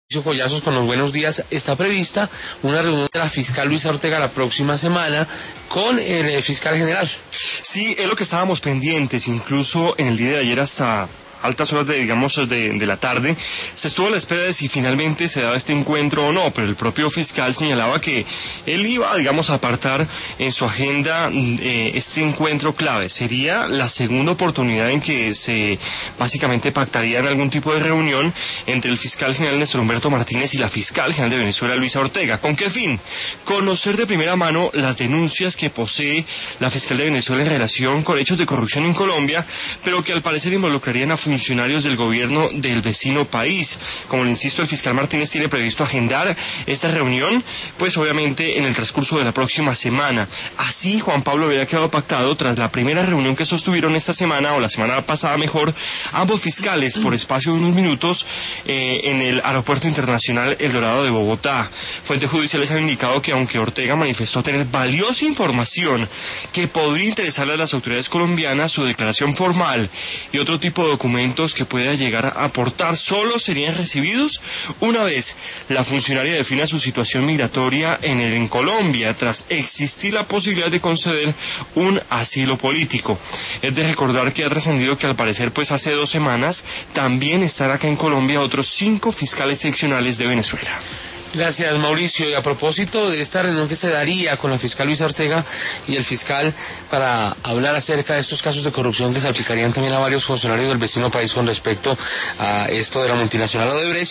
Collazos con los buenos días. Está prevista una reunión de la fiscal Luisa Ortega la próxima semana con el fiscal general. Sí, es lo que estábamos pendientes, incluso en el día de ayer hasta altas horas de la tarde, se estuvo a la espera de si finalmente se daba este encuentro o no, pero el propio fiscal señalaba que él iba, a apartar en su agenda este encuentro clave. Sería la segunda oportunidad en que se básicamente pactaría en algún tipo de reunión entre el fiscal general Néstor Humberto Martínez y la fiscal general de Venezuela Luisa Ortega. ¿Con qué fin? Conocer de primera mano las denuncias que posee la fiscal de Venezuela en relación con hechos de corrupción en Colombia, pero que al parecer involucrarían a funcionarios del gobierno del vecino país. Como le insisto, el fiscal Martínez tiene previsto agendar esta reunión, pues obviamente en el transcurso de la próxima semana. Así, Juan Pablo, había quedado pactado tras la primera reunión que sostuvieron esta semana, o la semana pasada mejor, ambos fiscales por espacio de unos minutos en el Aeropuerto Internacional El Dorado de Bogotá. Fuentes judiciales han indicado que aunque Ortega manifestó tener valiosa información que podría interesarle a las autoridades colombianas, su declaración formal y otro tipo de documentos que pueda llegar a aportar solo serían recibidos una vez la funcionaria defina su situación migratoria en Colombia, tras existir la posibilidad de conceder un asilo político. Es de recordar que ha trascendido que al parecer pues hace 2 semanas también están acá en Colombia otros 5 fiscales seccionales de Venezuela. Gracias, Mauricio. Y a propósito de esta reunión que se daría con la fiscal Luisa Ortega y el fiscal para hablar acerca de estos casos de corrupción que se aplicarían también a varios funcionarios del vecino país con respecto a esto de la multinacional Odebrecht,